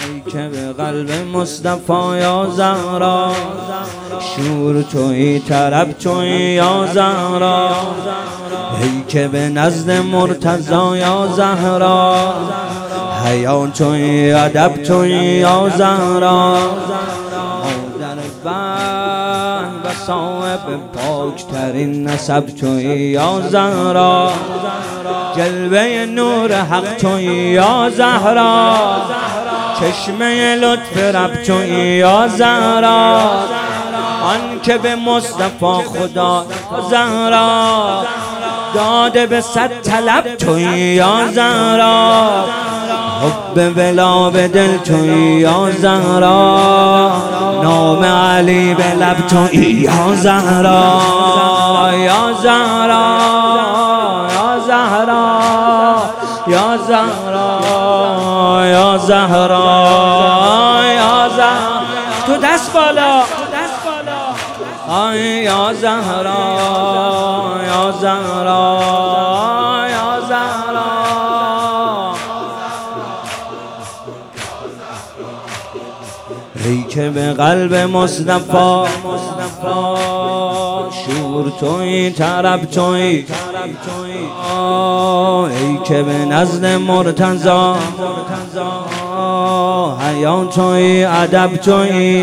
ای که به قلب مصطفی یا زهرا شور تویی طرب تویی یا زهرا ای که به نزد مرتضی یا زهرا حیا تویی ادب تویی یا زهرا مادر بن و صاحب پاکترین نسب تویی یا زهرا جلوه نور حق تویی یا زهرا چشمه لطف رب تویی یا زهرا آن که به مصطفی خدا زهرا داده به صد طلب تویی یا زهرا حب ولا به دل تویی یا زهرا نام علی به لب تویی یا زهرا یا زهرا یا زهرا یا زهرا یا زهرا یا زهرا تو دست بالا یا زهرا یا زهرا یا زهرا ای که به قلب مصطفی شور تویی طرب تویی ای که به نزد مرتضی حیا تویی ادب تویی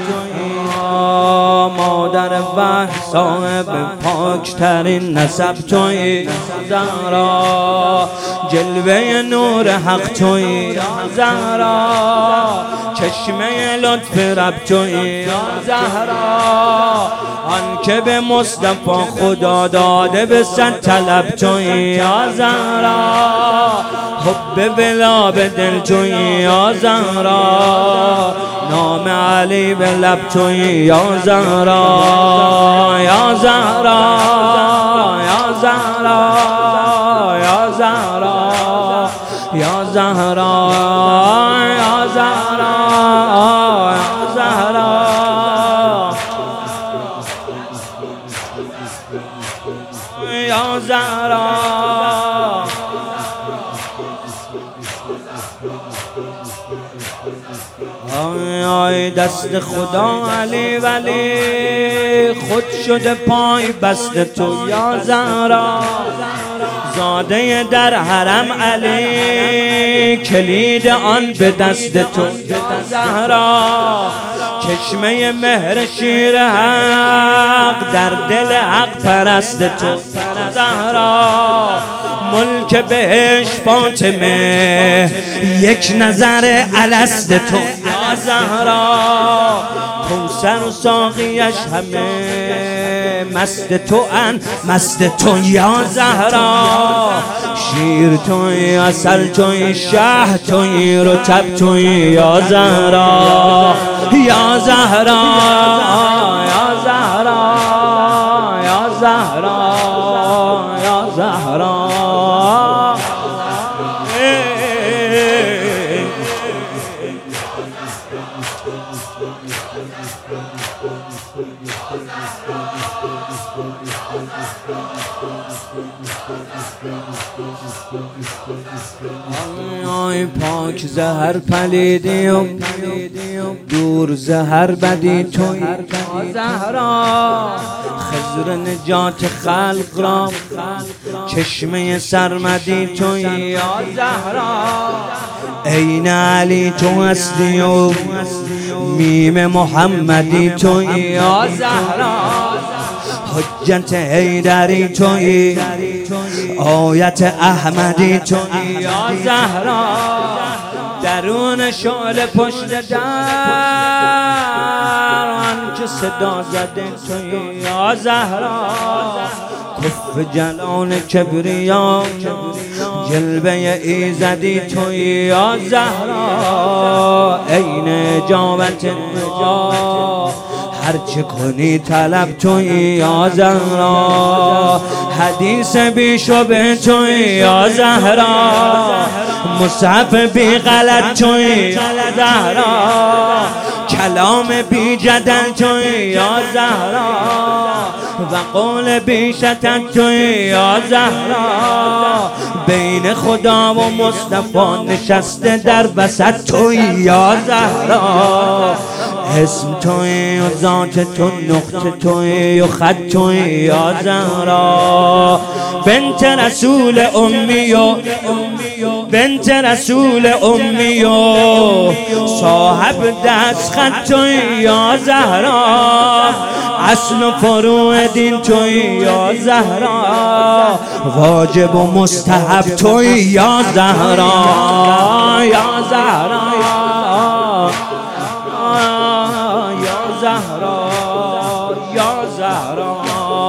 مادر وحی صاحب پاکترین نسب تویی زهرا جلوه نور حق تویی زهرا چشمه لطف رب تویی زهرا آن که به مصطفی خدا داده به صد طلب تویی زهرا حب ولا به دل تویی یا زهرا نام علی به لب تویی یا زهرا یا زهرا یا زهرا یا زهرا یا زهرا یا زهرا یا زهرا یا زهرا آی دست خدا علی ولی خود شده پای بست تو یا زهرا زاده در حرم علی کلید آن به دست تو زهرا چشمه مهر شیر حق در دل حق پرست تو زهرا ملک بهش فاطمه یک نظر الست تو یا زهرا کوثر و ساقیش همه مست تو ان مست تو یا زهرا شیر توی عسل توی شه توی رطب توی یا زهرا یا زهرا یا زهرا یا زهرا یا زهرا آی پاک زهر پلیدیم دور زهر بدی توی زهرا خضر نجات خلق را چشمه سرمدی توی یا زهرا عین علی تو هستی و میم محمدی توی یا زهرا حجت حیدری تویی آیت احمدی تویی یا زهرا درون شعله پشت در آن که صدا زده تویی یا زهرا کف جلال کبریا جلوه ایزدی تویی یا زهرا عین اجابت نجات هرچه کنی طلب تویی یا زهرا حدیث بی شبه تویی یا زهرا مصحف بی غلط تویی یا زهرا کلام بی جدل توی یا زهرا و قول بی شتن توی یا زهرا بین خدا و مصطفی نشسته در وسط توی یا زهرا اسم توی و ذات تو نقطه توی و خط توی یا زهرا بنت رسول امی و بنت رسول امی و صاحب دست خط توی یا زهرا اصل و فروع دین توی یا زهرا واجب و مستحب توی یا زهرا یا زهرا یا زهرا یا زهرا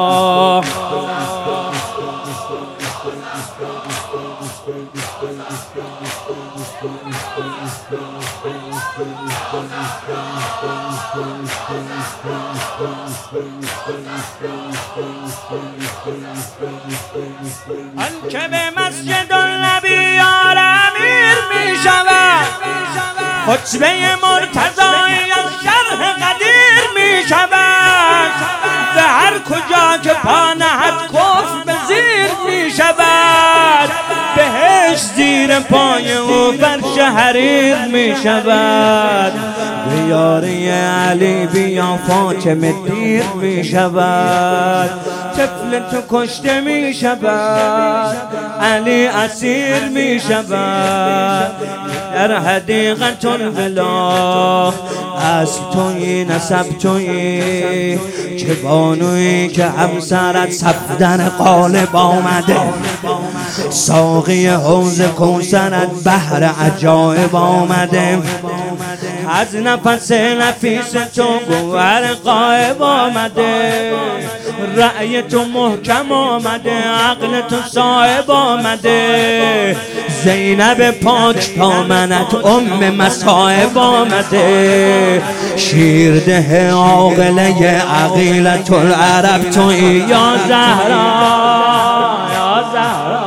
آن که به مسجد النبی یار امیر می شود خطبه مرتضی از شرح قدیر می شود به هر کجا که پا نهد کفر به زیر می شود بهش زیر پای او فرش حریر می شود به یاری علی بیا فاطمه دیر می شود طفل تو کشته می شود علی اسیر می شود در حدیقت الولا اصل توی نسب توی چه بانوی که همسرت صفدن قالب آمده ساقی حوض کوثرت بحر عجایب آمده از نفس نفیس تو گوهر غایب آمده رأی تو محکم آمده عقل تو صاحب آمده زینب پاک دامنت مصائب آمده شیرده عاقله عقیلة العرب توی یا زهرا یا زهرا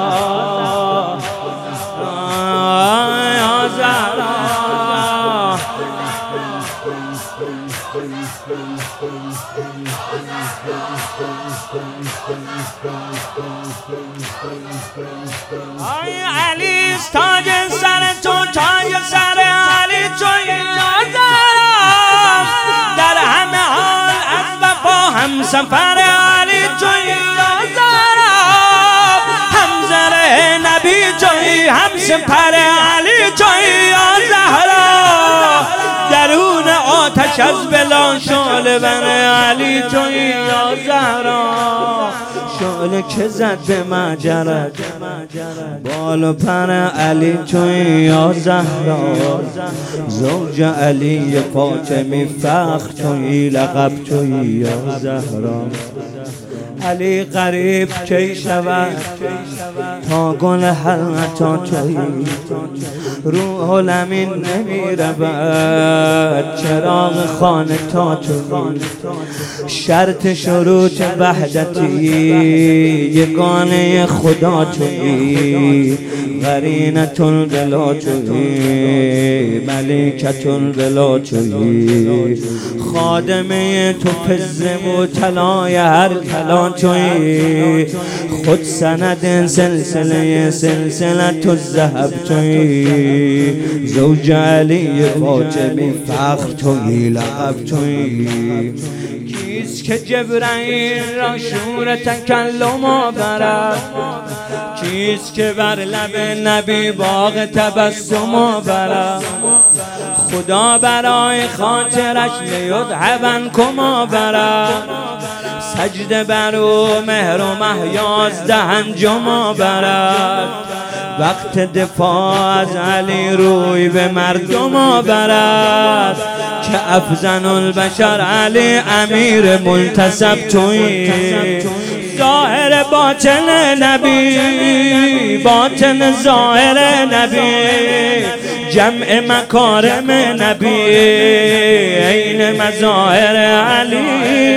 یا زهرا آی علی تاج سر تو تاج سر علی توی یا زهرا در همه حال از وفا هم سفر علی توی یا زهرا هم زر نبی توی هم سپر علی توی یا زهرا درون آتش از بلا شعله بر علی توی یا زهرا شعله که زد به مجرد بال و پر علی توی یا زهرا زوج علی فاطمی فخر توی لقب توی یا زهرا علی قریب کی شود تا گل حلقتا توی روح الامین نمی رود چراغ خانه تا توی شرط شروط وحدتی یگانه خدا توی قرینة الولا توی ملکة الولا توی خادمه تو فزم و طلای هر کلا توی خود سند سلسلة الذهب توی زوج علی فاطمی فخر توی لقب توی کیست که جبرائیل را شور تکلم آورد کیست که بر لب نبی باغ تبسم آورد خدا برای خاطرش لیذهب عنکم آورد سجده بر او مهر و مهیاز انجام آورد وقت دفاع از علی روی به مردم آورد که افضل البشر علی امیر منتسب توی ظاهر باطن نبی باطن ظاهر نبی جمع مکارم نبی عین مظاهر علی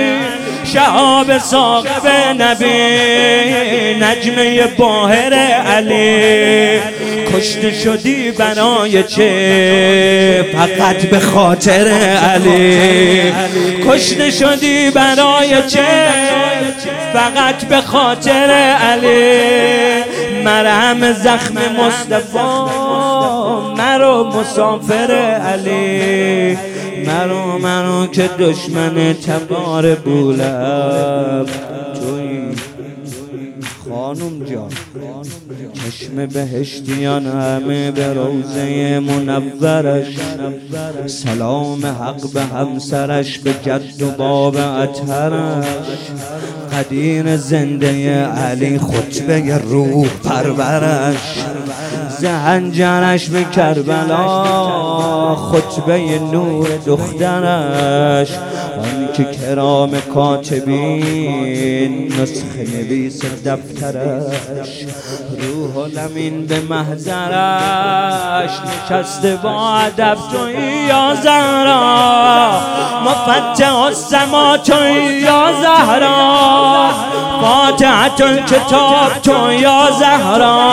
شهاب ثاقب نبی نجمه باهر علی کشته شدی برای چه؟ فقط به خاطر علی. کشته شدی برای چه؟ فقط به خاطر علی. مرهم زخم مصطفی، مرو مسافر علی. مرو که دشمن تبار بولم توی خانم جان. چشم بهشتیان همه به روضه منورش، سلام حق به همسرش، به جد و باب اطهرش. قدیر زنده علی خطبه روح پرورش، زهنجرش به کربلا خطبه نور دخترش. آن که کرام کاتبین نسخه نویس دفترش، روح الامین به محضرش نشسته با ادب تویی یا زهرا. مفتح السما تویی یا زهرا، فاتحة الکتاب تو یا زهرا.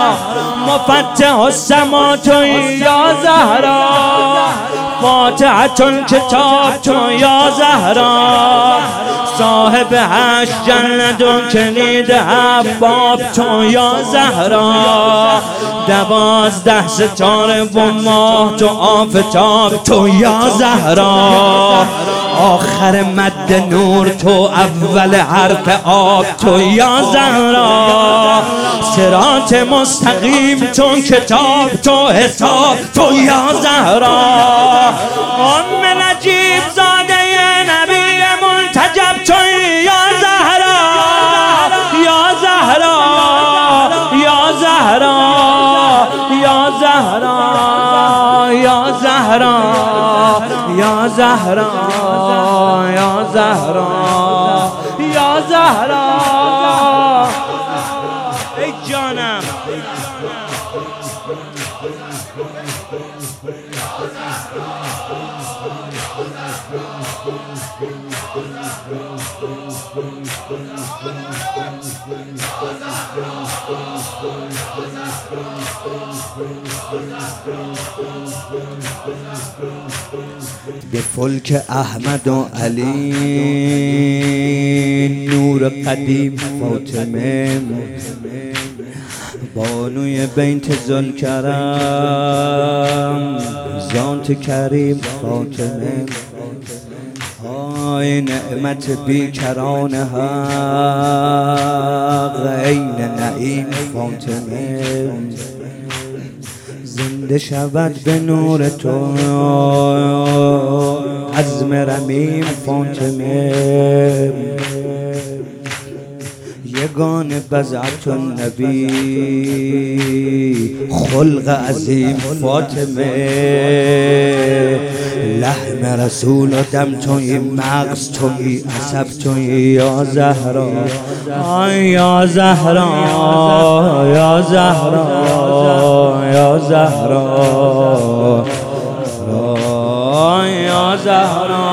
مفتح السما تویی یا زهرا، فاتحة الکتاب تو یا زهرا. صاحب 8 جلد و کلید باب تو یا زهرا. 12 ستاره و ماه تو آفتاب تو یا زهرا. آخر مد نور تو، اول حرف آب تو یا زهرا. صراط مستقیم تو، کتاب تو، حساب تو یا زهرا. ام نجیب زاده نبی منتجب تو یا زهرا. یا زهرا یا زهرا یا زهرا یا زهرا یا زهرا یا زهرا یا زهرا. ای جانم به فلک احمد و علی، نور قدیم فاطمه، بانوی بیت ذوالکرم، ذات کریم فاطمه. آی نعمت بیکران حق، عین نعیم فاطمه. زنده شود به نور تو عزم رمیم فاطمه. یگان بضعة النبی، خلق عظیم فاطمه. لحم رسول و دم توی، مغز توی، عصب توی یا زهرا. یا زهرا یا زهرا یا زهرا یا زهرا